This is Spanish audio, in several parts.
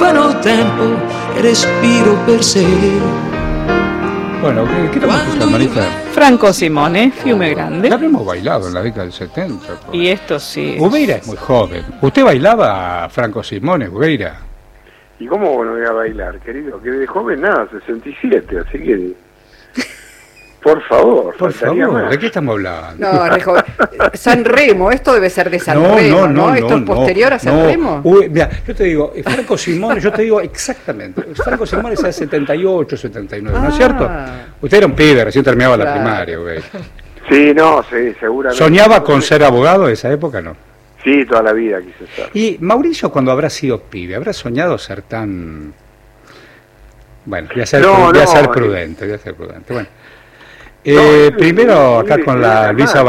mancano tempo e respiro per sé. Bueno, ¿qué estamos escuchando, Marita? Franco Simone, Fiume Grande. La habíamos bailado en la década del 70. Pues. Y esto sí. Ubeira es muy joven. ¿Usted bailaba a Franco Simone, Ubeira? ¿Y cómo no voy a bailar, querido? Que de joven nada, 67, así que... Por favor, ¿de qué estamos hablando? No, San Remo, esto debe ser de San Remo, ¿no? ¿Esto es posterior a San Remo? Mira, yo te digo, Franco Simone, yo te digo exactamente, Franco Simone es de 78, 79, ¿no es cierto? Usted era un pibe, recién terminaba la primaria, güey. Sí, seguramente. ¿Soñaba con ser abogado en esa época, no? Sí, toda la vida quise ser. Y Mauricio, cuando habrá sido pibe, ¿habrá soñado ser tan... Bueno, voy a ser prudente, bueno. Primero acá con la Luisa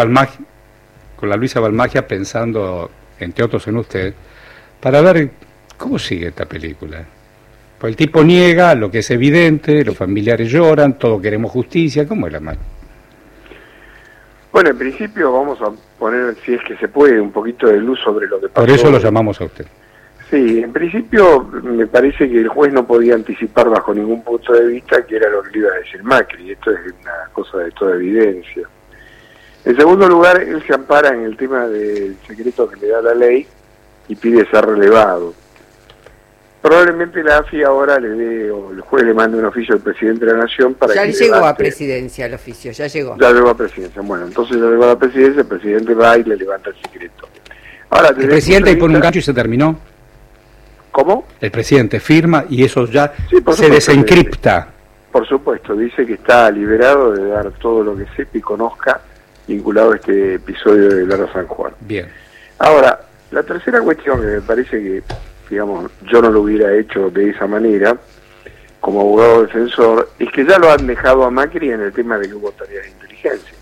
Balmagia pensando, entre otros en usted, para ver cómo sigue esta película. Pues el tipo niega lo que es evidente, los familiares lloran, todos queremos justicia, ¿cómo es la mano? Bueno, en principio vamos a poner, si es que se puede, un poquito de luz sobre lo que pasó. Por eso lo llamamos a usted. Sí, en principio me parece que el juez no podía anticipar bajo ningún punto de vista que era lo que le iba a decir Macri, esto es una cosa de toda evidencia. En segundo lugar, él se ampara en el tema del secreto que le da la ley y pide ser relevado. Probablemente la AFI ahora le dé, o el juez le mande un oficio al presidente de la Nación para ya que llegó a presidencia el oficio, ya llegó. Ya llegó a presidencia, bueno, entonces ya llegó a la presidencia, el presidente va y le levanta el secreto. Ahora, el presidente ahí pone un gancho y se terminó. ¿Cómo? El presidente firma y eso ya se desencripta. Por supuesto, dice que está liberado de dar todo lo que sepa y conozca vinculado a este episodio de Lara San Juan. Bien. Ahora, la tercera cuestión que me parece que, digamos, yo no lo hubiera hecho de esa manera, como abogado defensor, es que ya lo han dejado a Macri en el tema de que hubo tareas de inteligencia.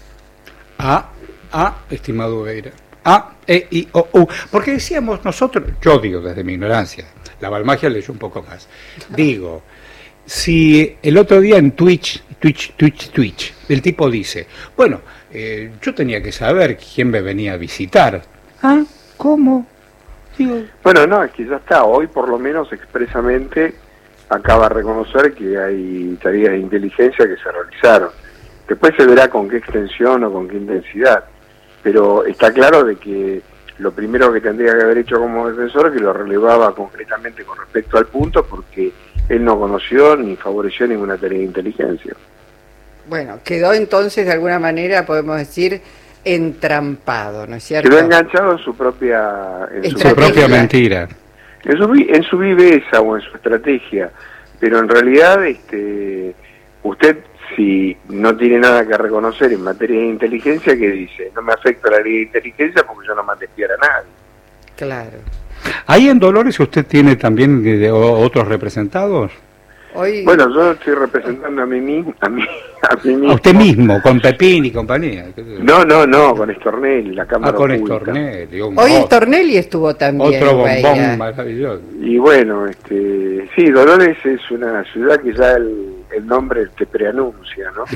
Estimado Ubeira. Porque decíamos nosotros, yo digo desde mi ignorancia, la Balmagia leyó un poco más, digo, si el otro día en Twitch, el tipo dice, bueno, yo tenía que saber quién me venía a visitar. ¿Cómo? Digo, bueno, no, es que ya está, hoy por lo menos expresamente acaba de reconocer que hay tareas de inteligencia que se realizaron. Después se verá con qué extensión o con qué intensidad. Pero está claro de que lo primero que tendría que haber hecho como defensor es que lo relevaba concretamente con respecto al punto, porque él no conoció ni favoreció ninguna tarea de inteligencia. Bueno, quedó entonces de alguna manera, podemos decir, entrampado, ¿no es cierto? Quedó enganchado en su propia mentira. En su viveza o en su estrategia. Pero en realidad, usted, si no tiene nada que reconocer en materia de inteligencia, ¿qué dice? No me afecta la ley de inteligencia porque yo no mandé espiar a nadie. Claro. ¿Ahí en Dolores usted tiene también otros representados? Hoy... Bueno, yo estoy representando a mí mismo. A usted mismo, con Pepín y compañía. No, con Stornelli, la Cámara con Oculta. Stornelli. Hoy Stornelli estuvo también. Otro bombón maravilloso. Y bueno, sí, Dolores es una ciudad que ya el nombre te preanuncia, ¿no?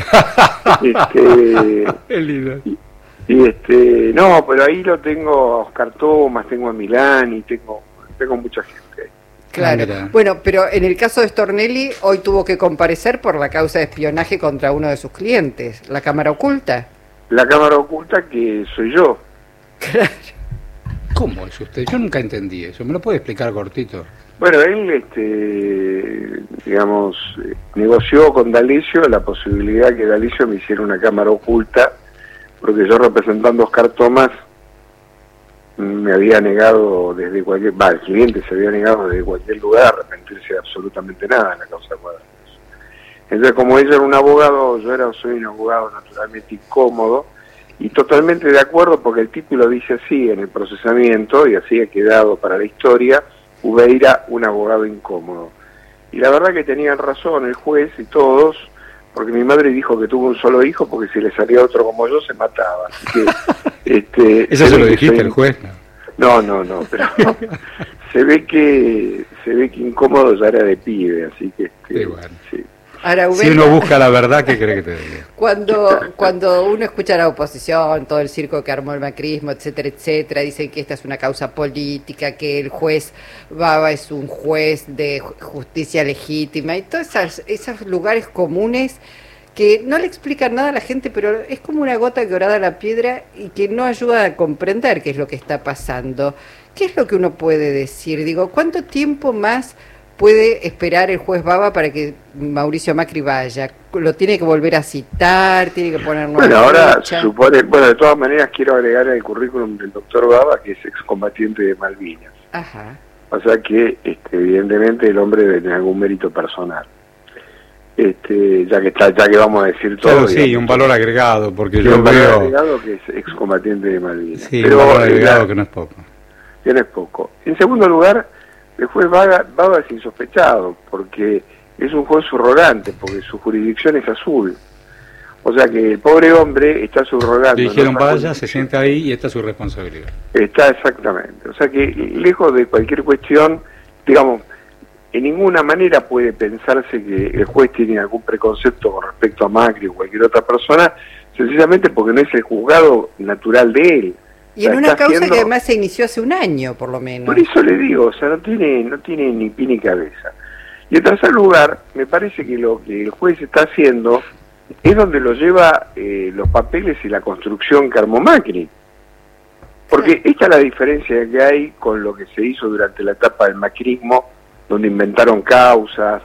Qué lindo. No, pero ahí lo tengo a Oscar Thomas, tengo a Milán y tengo mucha gente ahí. Claro. Bueno, pero en el caso de Stornelli, hoy tuvo que comparecer por la causa de espionaje contra uno de sus clientes, la Cámara Oculta. La Cámara Oculta que soy yo. Claro. ¿Cómo es usted? Yo nunca entendí eso. ¿Me lo puede explicar cortito? Bueno, él, negoció con D'Alessio la posibilidad que D'Alessio me hiciera una Cámara Oculta, porque yo representando a Oscar Thomas me había negado desde cualquier... el cliente se había negado desde cualquier lugar a arrepentirse de absolutamente nada en la causa de Cuadros. Entonces, como ella era un abogado, soy un abogado naturalmente incómodo, y totalmente de acuerdo, porque el título dice así en el procesamiento, y así ha quedado para la historia, Ubeira, un abogado incómodo. Y la verdad que tenían razón el juez y todos, porque mi madre dijo que tuvo un solo hijo, porque si le salía otro como yo, se mataba. Así que, ¿eso se lo dijiste al juez? No, pero se ve que incómodo ya era de pibe, así que... Sí, bueno. Sí. Ahora, Si uno busca la verdad, ¿qué cree que te diga? Cuando uno escucha a la oposición, todo el circo que armó el macrismo, etcétera, dicen que esta es una causa política, que el juez Baba es un juez de justicia legítima y todos esos lugares comunes que no le explican nada a la gente, pero es como una gota que horada la piedra y que no ayuda a comprender qué es lo que está pasando. ¿Qué es lo que uno puede decir? Digo, ¿cuánto tiempo más puede esperar el juez Baba para que Mauricio Macri vaya? ¿Lo tiene que volver a citar? ¿Tiene que poner nueva Bueno, ahora fecha? se supone, bueno, de todas maneras quiero agregar al currículum del doctor Baba que es excombatiente de Malvinas. Ajá. O sea que, evidentemente, el hombre debe tener algún mérito personal. Ya que vamos a decir todo. Claro, sí, digamos, un valor agregado, porque y yo un valor veo... agregado que es excombatiente de Malvinas. Sí, Pero, un valor agregado que no es poco. que no es poco. En segundo lugar, el juez Baba es insospechado, porque es un juez subrogante, porque su jurisdicción es azul. O sea que el pobre hombre está subrogando. Le dijeron ¿no? vaya, se sienta ahí y esta es su responsabilidad. Está exactamente. O sea que lejos de cualquier cuestión, digamos, en ninguna manera puede pensarse que el juez tiene algún preconcepto con respecto a Macri o cualquier otra persona, sencillamente porque no es el juzgado natural de él. Y en una causa que además se inició hace un año, por lo menos. Por eso le digo, o sea, no tiene ni pie ni cabeza. Y en tercer lugar, me parece que lo que el juez está haciendo es donde lo lleva los papeles y la construcción que armó Macri. Porque esta es la diferencia que hay con lo que se hizo durante la etapa del macrismo, donde inventaron causas,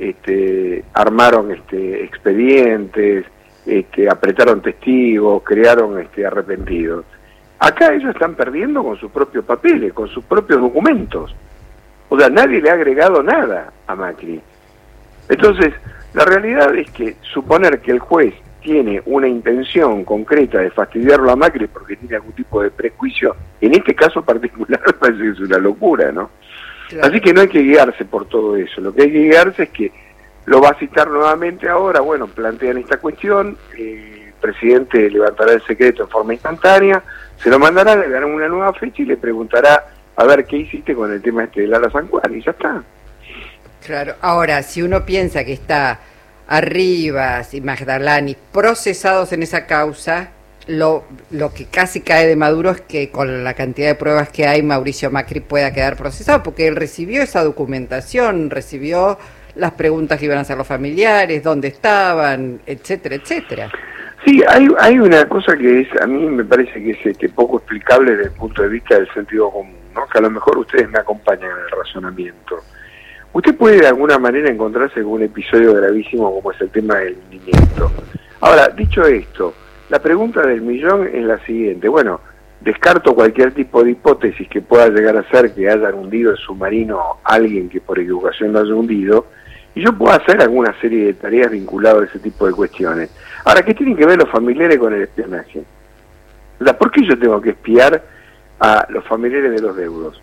armaron expedientes, apretaron testigos, crearon arrepentidos. Acá ellos están perdiendo con sus propios papeles, con sus propios documentos. O sea, nadie le ha agregado nada a Macri. Entonces, la realidad es que suponer que el juez tiene una intención concreta de fastidiarlo a Macri porque tiene algún tipo de prejuicio, en este caso particular me parece que es una locura, ¿no? Claro. Así que no hay que guiarse por todo eso. Lo que hay que guiarse es que lo va a citar nuevamente ahora, bueno, plantean esta cuestión, el presidente levantará el secreto en forma instantánea, se lo mandará, le darán una nueva fecha y le preguntará a ver qué hiciste con el tema de Lara San Juan, y ya está. Claro, ahora, si uno piensa que está Arribas y Magdalani procesados en esa causa, lo que casi cae de Maduro es que con la cantidad de pruebas que hay, Mauricio Macri pueda quedar procesado, porque él recibió esa documentación, recibió las preguntas que iban a hacer los familiares, dónde estaban, etcétera, etcétera. Sí, hay una cosa que a mí me parece que es poco explicable desde el punto de vista del sentido común, ¿no? Que a lo mejor ustedes me acompañan en el razonamiento. Usted puede de alguna manera encontrarse con un episodio gravísimo como es el tema del hundimiento. Ahora, dicho esto, la pregunta del millón es la siguiente. Bueno, descarto cualquier tipo de hipótesis que pueda llegar a ser que hayan hundido el submarino a alguien que por equivocación lo haya hundido, y yo puedo hacer alguna serie de tareas vinculadas a ese tipo de cuestiones. Ahora, ¿qué tienen que ver los familiares con el espionaje? O sea, ¿por qué yo tengo que espiar a los familiares de los deudos?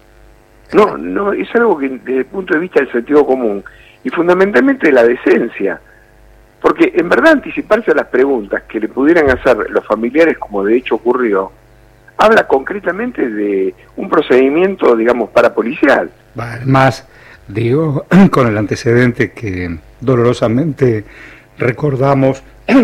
No, es algo que desde el punto de vista del sentido común y fundamentalmente de la decencia, porque en verdad anticiparse a las preguntas que le pudieran hacer los familiares, como de hecho ocurrió, habla concretamente de un procedimiento, digamos, parapolicial. Además, digo, con el antecedente que dolorosamente recordamos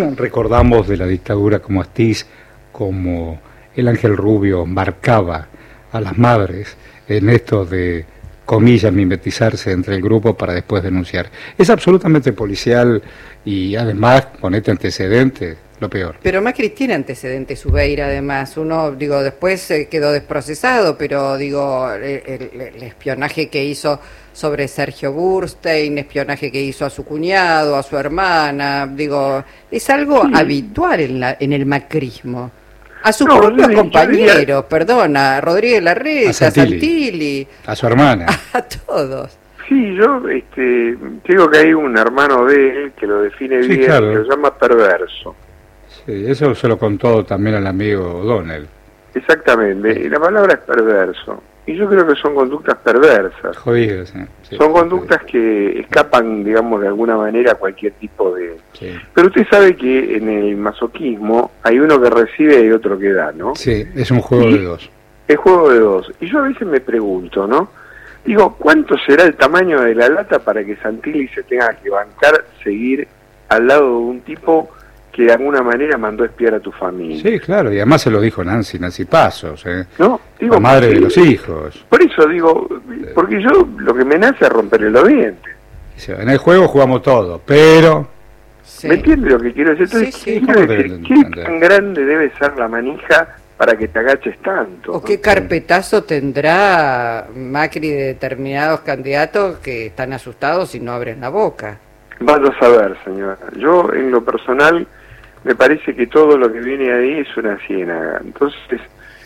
de la dictadura como Astiz, como el Ángel Rubio marcaba a las madres en esto de, comillas, mimetizarse entre el grupo para después denunciar. Es absolutamente policial y además con este antecedente, lo peor. Pero Macri tiene antecedentes, Ubeira, además. Uno, digo, después quedó desprocesado, pero digo, el espionaje que hizo sobre Sergio Burstein, espionaje que hizo a su cuñado, a su hermana, digo, es algo habitual en el macrismo. A sus propios compañeros, a Rodríguez Larreta, a Santilli, a su hermana, a todos. Sí, yo digo que hay un hermano de él que lo define bien, claro, que lo llama perverso. Sí, eso se lo contó también al amigo O'Donnell. Exactamente, y la palabra es perverso. Y yo creo que son conductas perversas. Jodidas, sí, son conductas que escapan, digamos, de alguna manera a cualquier tipo de... Sí. Pero usted sabe que en el masoquismo hay uno que recibe y otro que da, ¿no? Sí, es un juego de dos. Es juego de dos. Y yo a veces me pregunto, ¿no? Digo, ¿cuánto será el tamaño de la lata para que Santilli se tenga que bancar seguir al lado de un tipo que de alguna manera mandó a espiar a tu familia. Sí, claro, y además se lo dijo Nancy Pasos, ¿No? Digo, la madre de sí, los hijos. Por eso digo, porque yo lo que me nace es romperle los dientes. Dice, en el juego jugamos todo, pero... Sí. ¿Me entiendes lo que quiero decir? Entonces, Sí, sí. quiero ¿Cómo te decir, entiendo? ¿qué tan grande debe ser la manija para que te agaches tanto? ¿O ¿no? qué carpetazo tendrá Macri de determinados candidatos que están asustados y no abren la boca? Vaya a saber, señora. Yo, en lo personal, me parece que todo lo que viene ahí es una ciénaga. Entonces,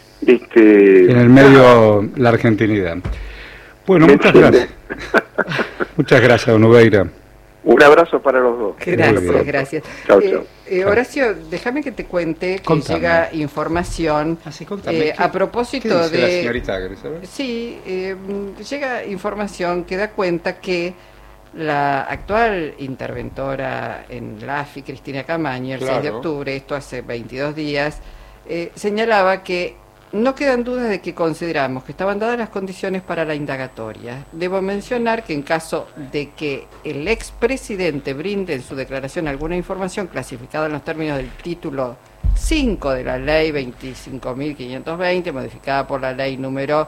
En el medio, la argentinidad. Bueno, ¿me muchas entiende? gracias. Muchas gracias, don Ubeira. Un abrazo para los dos. Gracias, bien. gracias. Chau, chau. Horacio, déjame que te cuente que Contame. llega información a propósito ¿Qué dice de... la señorita Agres? A ver. Sí, llega información que da cuenta que la actual interventora en la AFI, Cristina Camaño, el 6 de Claro. octubre, esto hace 22 días, señalaba que no quedan dudas de que consideramos que estaban dadas las condiciones para la indagatoria. Debo mencionar que en caso de que el expresidente brinde en su declaración alguna información clasificada en los términos del título 5 de la ley 25.520, modificada por la ley número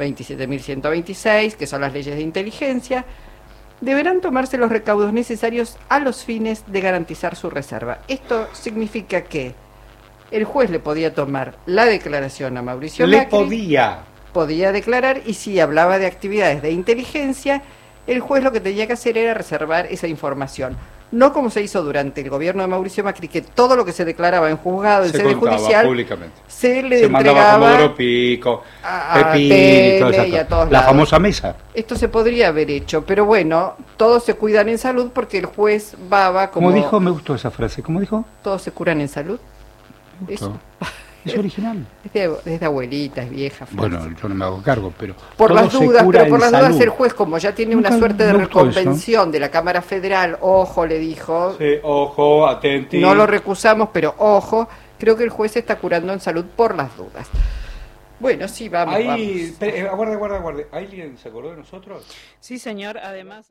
27.126, que son las leyes de inteligencia, deberán tomarse los recaudos necesarios a los fines de garantizar su reserva. Esto significa que el juez le podía tomar la declaración a Mauricio Le Macri, podía declarar, y si hablaba de actividades de inteligencia, el juez lo que tenía que hacer era reservar esa información. No como se hizo durante el gobierno de Mauricio Macri, que todo lo que se declaraba en juzgado, en Se sede contaba judicial, públicamente. se le Se mandaba a entregaba Comodoro Pico, a Pepín y Tele todas esas y a cosas. todos La lados. famosa mesa. Esto se podría haber hecho, pero bueno, todos se cuidan en salud porque el juez Baba, como Como dijo, me gustó esa frase. ¿Cómo dijo? todos se curan en salud. Me Eso. gustó. Es original. Es de abuelita, es vieja. Bueno, yo no me hago cargo, pero... Por todo las se dudas, cura pero por en las dudas salud. el juez, como ya tiene Nunca una suerte de me gustó eso. reconvención de la Cámara Federal, ojo, le dijo, Sí, ojo, atenti. no lo recusamos, pero ojo, creo que el juez se está curando en salud por las dudas. Bueno, sí, vamos, Ahí, vamos. espere, aguarde. ¿Alguien se acordó de nosotros? Sí, señor, además...